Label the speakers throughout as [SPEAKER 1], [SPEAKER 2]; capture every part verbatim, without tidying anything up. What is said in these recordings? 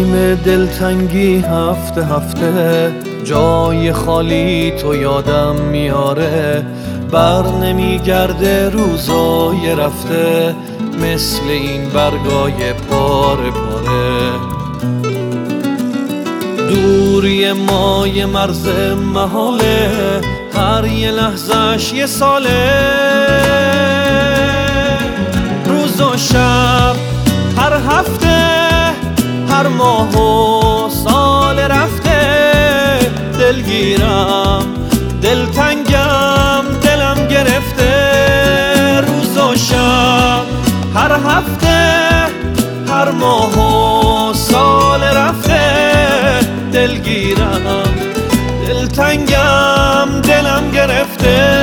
[SPEAKER 1] چشم دلتنگی هفته هفته جای خالی تو یادم میاره، بر نمیگرده روزای رفته مثل این برگای پاره پاره. دوری ما یه مرز محاله، هر یه لحظش یه ساله. روز و شب، هر هفته، هر ماه و سال رفته، دلگیرم، دلتنگم، دلم گرفته. روز و شب، هر هفته، هر ماه و سال رفته، دلگیرم، دلتنگم، دلم گرفته.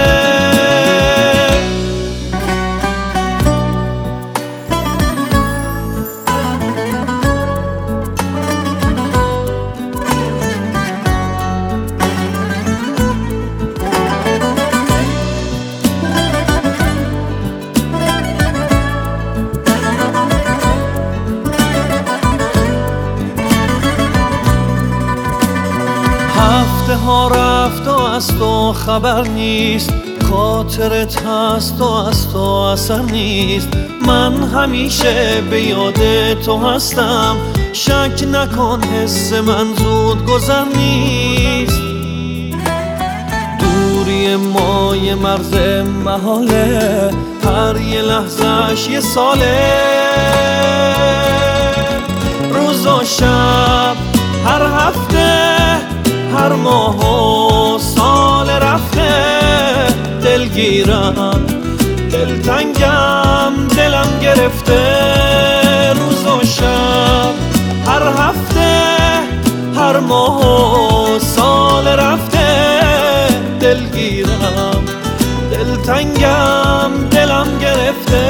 [SPEAKER 1] هفته ها رفت و از تو خبر نیست، خاطرت هست و از تو اثر نیست. من همیشه به یاد تو هستم، شک نکن حس من زود گذر نیست. دوری ما یه مرز محاله، هر یه لحظش یه ساله. روز و شب، هر هفته، هر ماه و سال رفته، دلگیرم، دلتنگم، دلم گرفته. روز و شب، هر هفته، هر ماه و سال رفته، دلگیرم، دلتنگم، دلم گرفته.